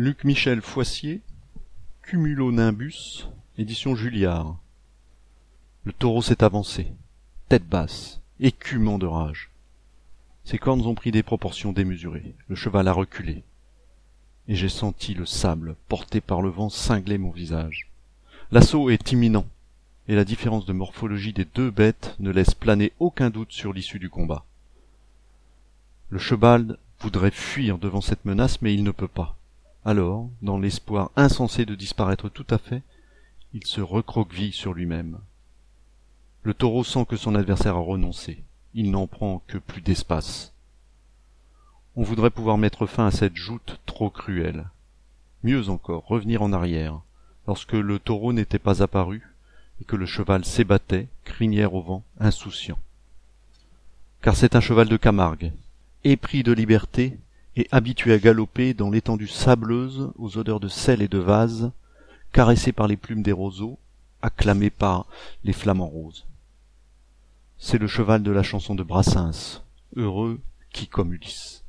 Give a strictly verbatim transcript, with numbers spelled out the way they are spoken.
Luc Michel Foissier, Cumulonimbus, édition Julliard. Le taureau s'est avancé, tête basse, écumant de rage. Ses cornes ont pris des proportions démesurées, le cheval a reculé, et j'ai senti le sable, porté par le vent, cingler mon visage. L'assaut est imminent, et la différence de morphologie des deux bêtes ne laisse planer aucun doute sur l'issue du combat. Le cheval voudrait fuir devant cette menace, mais il ne peut pas. Alors, dans l'espoir insensé de disparaître tout à fait, il se recroqueville sur lui-même. Le taureau sent que son adversaire a renoncé. Il n'en prend que plus d'espace. On voudrait pouvoir mettre fin à cette joute trop cruelle. Mieux encore, revenir en arrière, lorsque le taureau n'était pas apparu et que le cheval s'ébattait, crinière au vent, insouciant. Car c'est un cheval de Camargue, épris de liberté et habitué à galoper dans l'étendue sableuse aux odeurs de sel et de vase, caressé par les plumes des roseaux, acclamé par les flamants roses. C'est le cheval de la chanson de Brassens, heureux qui comme Ulysse.